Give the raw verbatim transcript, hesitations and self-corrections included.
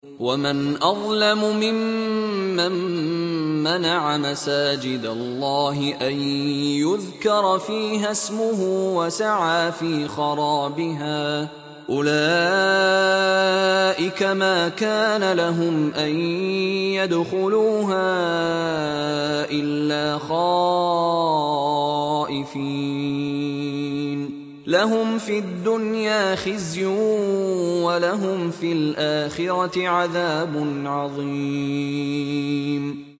ومن أظلم ممن منع مساجد الله أن يذكر فيها اسمه وسعى في خرابها أولئك ما كان لهم أن يدخلوها إلا خائفين لهم في الدنيا خزي ولهم في الآخرة عذاب عظيم.